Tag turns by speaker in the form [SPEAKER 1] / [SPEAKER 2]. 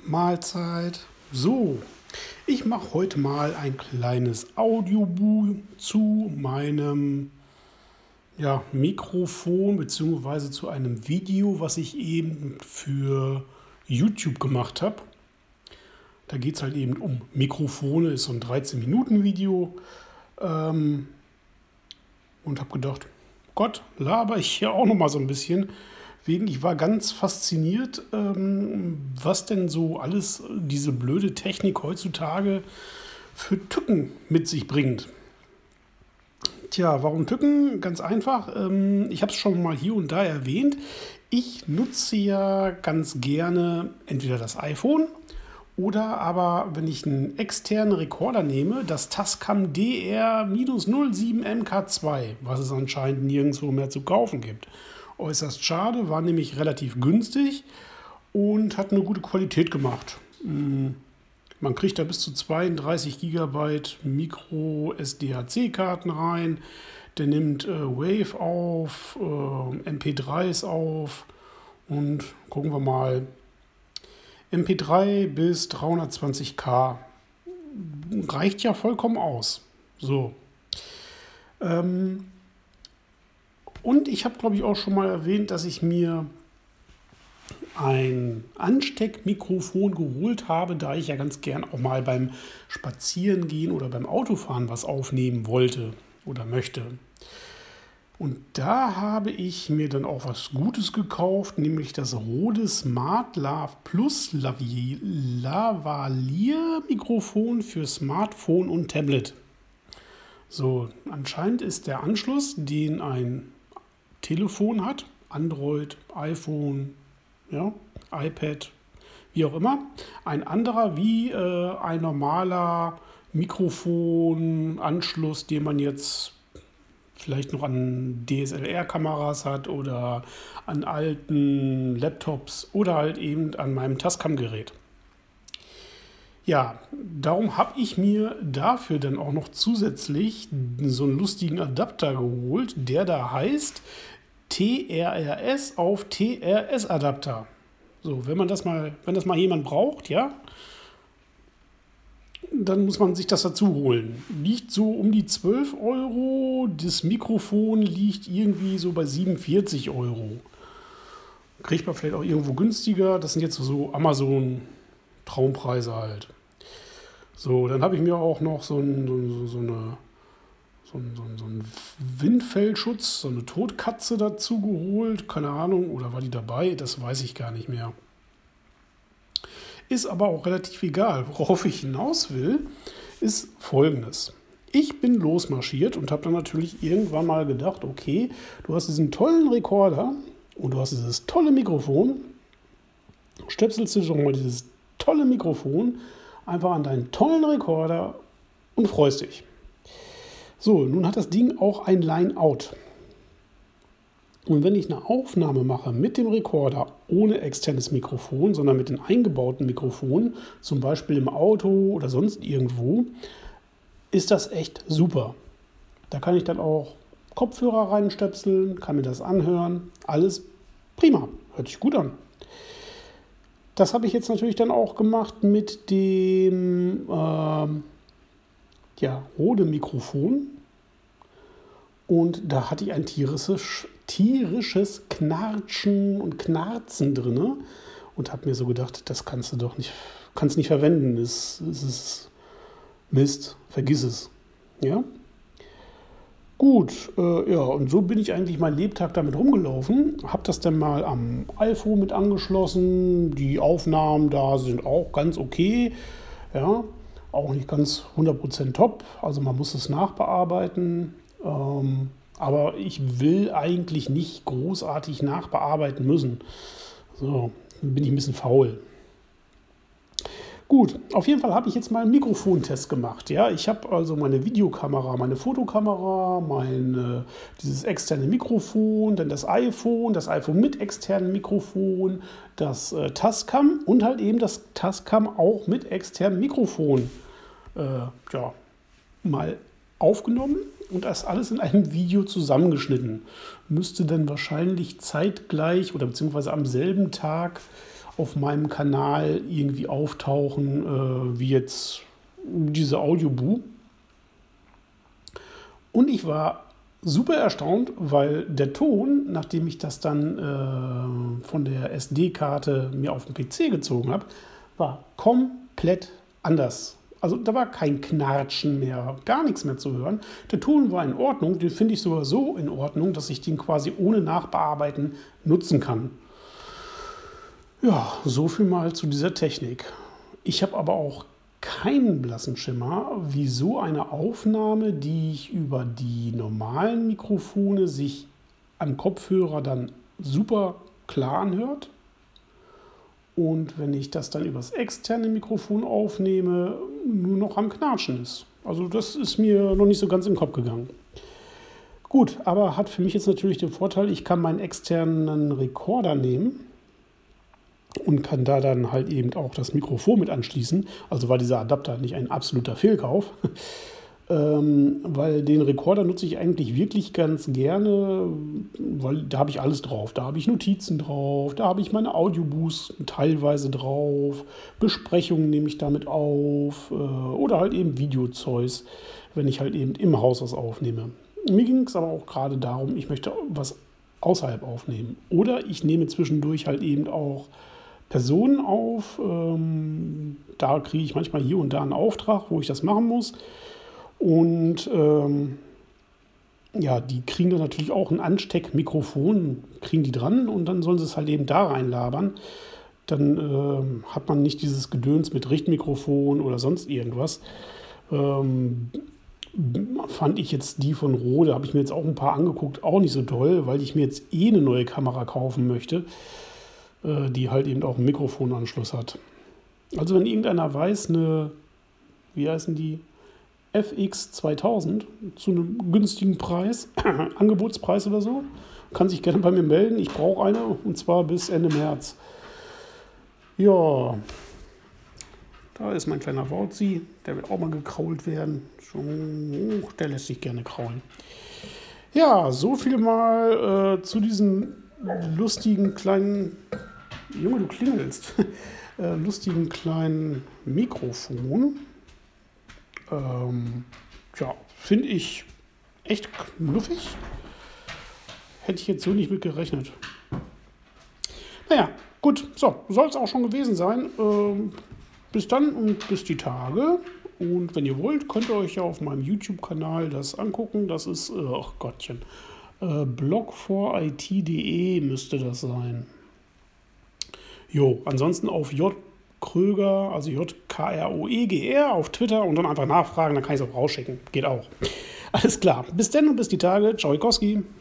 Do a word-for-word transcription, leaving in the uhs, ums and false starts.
[SPEAKER 1] Mahlzeit. So, ich mache heute mal ein kleines Audiobuch zu meinem ja, Mikrofon beziehungsweise zu einem Video, was ich eben für YouTube gemacht habe. Da geht es halt eben um Mikrofone, ist so ein dreizehn-Minuten-Video. Ähm, und habe gedacht, Gott, laber ich hier auch noch mal so ein bisschen. Wegen, ich war ganz fasziniert, ähm, was denn so alles diese blöde Technik heutzutage für Tücken mit sich bringt. Tja, warum Tücken? Ganz einfach. Ähm, ich habe es schon mal hier und da erwähnt. Ich nutze ja ganz gerne entweder das iPhone oder aber, wenn ich einen externen Rekorder nehme, das Tascam D R null sieben M K zwei, was es anscheinend nirgendwo mehr zu kaufen gibt. Äußerst schade, war nämlich relativ günstig und hat eine gute Qualität gemacht. Man kriegt da bis zu zweiunddreißig Gigabyte Micro-S D H C-Karten rein. Der nimmt äh, Wave auf, äh, M P dreis auf und gucken wir mal. M P drei bis dreihundertzwanzig K reicht ja vollkommen aus. So. Ähm, Und ich habe, glaube ich, auch schon mal erwähnt, dass ich mir ein Ansteckmikrofon geholt habe, da ich ja ganz gern auch mal beim Spazierengehen oder beim Autofahren was aufnehmen wollte oder möchte. Und da habe ich mir dann auch was Gutes gekauft, nämlich das Rode SmartLav Plus Lavalier-Mikrofon für Smartphone und Tablet. So, anscheinend ist der Anschluss, den ein Telefon hat, Android, iPhone, ja, iPad, wie auch immer, ein anderer wie äh, ein normaler Mikrofonanschluss, den man jetzt vielleicht noch an D S L R-Kameras hat oder an alten Laptops oder halt eben an meinem Tascam-Gerät. Ja, darum habe ich mir dafür dann auch noch zusätzlich so einen lustigen Adapter geholt, der da heißt T R R S auf T R S-Adapter. So, wenn man das mal, wenn das mal jemand braucht, ja, dann muss man sich das dazu holen. Liegt so um die zwölf Euro, das Mikrofon liegt irgendwie so bei siebenundvierzig Euro. Kriegt man vielleicht auch irgendwo günstiger, das sind jetzt so Amazon-Traumpreise halt. So, dann habe ich mir auch noch so, ein, so, so, eine, so, ein, so einen Windfellschutz, so eine Totkatze dazu geholt. Keine Ahnung, oder war die dabei? Das weiß ich gar nicht mehr. Ist aber auch relativ egal. Worauf ich hinaus will, ist Folgendes. Ich bin losmarschiert und habe dann natürlich irgendwann mal gedacht, okay, du hast diesen tollen Rekorder und du hast dieses tolle Mikrofon. Stöpselst du schon mal dieses tolle Mikrofon einfach an deinen tollen Rekorder und freust dich. So, nun hat das Ding auch ein Line-Out. Und wenn ich eine Aufnahme mache mit dem Rekorder ohne externes Mikrofon, sondern mit dem eingebauten Mikrofon, zum Beispiel im Auto oder sonst irgendwo, ist das echt super. Da kann ich dann auch Kopfhörer reinstöpseln, kann mir das anhören. Alles prima, hört sich gut an. Das habe ich jetzt natürlich dann auch gemacht mit dem äh, ja, Rode-Mikrofon. Und da hatte ich ein tierisches, tierisches Knarschen und Knarzen drin. Und habe mir so gedacht, das kannst du doch nicht, kannst nicht verwenden. Es, es ist Mist, vergiss es. Ja? Gut, äh, ja, und so bin ich eigentlich meinen Lebtag damit rumgelaufen. Habe das dann mal am iPhone mit angeschlossen. Die Aufnahmen da sind auch ganz okay. Ja, auch nicht ganz hundert Prozent top. Also man muss es nachbearbeiten. Ähm, aber ich will eigentlich nicht großartig nachbearbeiten müssen. So, dann bin ich ein bisschen faul. Gut, auf jeden Fall habe ich jetzt mal einen Mikrofontest gemacht. Ja, ich habe also meine Videokamera, meine Fotokamera, mein, dieses externe Mikrofon, dann das iPhone, das iPhone mit externem Mikrofon, das äh, Tascam und halt eben das Tascam auch mit externem Mikrofon äh, ja, mal aufgenommen und das alles in einem Video zusammengeschnitten. Müsste dann wahrscheinlich zeitgleich oder beziehungsweise am selben Tag auf meinem Kanal irgendwie auftauchen, äh, wie jetzt diese Audioboo. Und ich war super erstaunt, weil der Ton, nachdem ich das dann äh, von der S D-Karte mir auf den P C gezogen habe, war komplett anders. Also da war kein Knatschen mehr, gar nichts mehr zu hören. Der Ton war in Ordnung, den finde ich sogar so in Ordnung, dass ich den quasi ohne Nachbearbeiten nutzen kann. Ja, so viel mal zu dieser Technik. Ich habe aber auch keinen blassen Schimmer, wie so eine Aufnahme, die ich über die normalen Mikrofone sich am Kopfhörer dann super klar anhört. Und wenn ich das dann über das externe Mikrofon aufnehme, nur noch am Knatschen ist. Also das ist mir noch nicht so ganz in den Kopf gegangen. Gut, aber hat für mich jetzt natürlich den Vorteil, ich kann meinen externen Rekorder nehmen und kann da dann halt eben auch das Mikrofon mit anschließen. Also war dieser Adapter nicht ein absoluter Fehlkauf. Ähm, weil den Rekorder nutze ich eigentlich wirklich ganz gerne, weil da habe ich alles drauf. Da habe ich Notizen drauf, da habe ich meine Audioboos teilweise drauf, Besprechungen nehme ich damit auf äh, oder halt eben Videozeugs, wenn ich halt eben im Haus was aufnehme. Mir ging es aber auch gerade darum, ich möchte was außerhalb aufnehmen. Oder ich nehme zwischendurch halt eben auch Personen auf. Ähm, da kriege ich manchmal hier und da einen Auftrag, wo ich das machen muss. Und ähm, ja, die kriegen dann natürlich auch ein Ansteckmikrofon, kriegen die dran und dann sollen sie es halt eben da reinlabern. Dann ähm, hat man nicht dieses Gedöns mit Richtmikrofon oder sonst irgendwas. Ähm, fand ich jetzt die von Rode, habe ich mir jetzt auch ein paar angeguckt, auch nicht so toll, weil ich mir jetzt eh eine neue Kamera kaufen möchte, äh, die halt eben auch einen Mikrofonanschluss hat. Also wenn irgendeiner weiß, eine, wie heißen die? F X zweitausend zu einem günstigen Preis, Angebotspreis oder so, kann sich gerne bei mir melden. Ich brauche eine und zwar bis Ende März. Ja, da ist mein kleiner Wauzi, der wird auch mal gekrault werden. Oh, der lässt sich gerne kraulen. Ja, so viel mal äh, zu diesem lustigen kleinen, Junge, du klingelst, äh, lustigen kleinen Mikrofon. Ähm, ja, finde ich echt knuffig. Hätte ich jetzt so nicht mit gerechnet. Naja, gut, so, soll es auch schon gewesen sein. Ähm, bis dann und bis die Tage. Und wenn ihr wollt, könnt ihr euch ja auf meinem YouTube-Kanal das angucken. Das ist, äh, ach Gottchen, äh, blog four I T punkt de müsste das sein. Jo, ansonsten auf J. Kröger, also J K R O E G R auf Twitter und dann einfach nachfragen, dann kann ich es auch rausschicken. Geht auch. Alles klar. Bis dann und bis die Tage. Ciao, Kowski.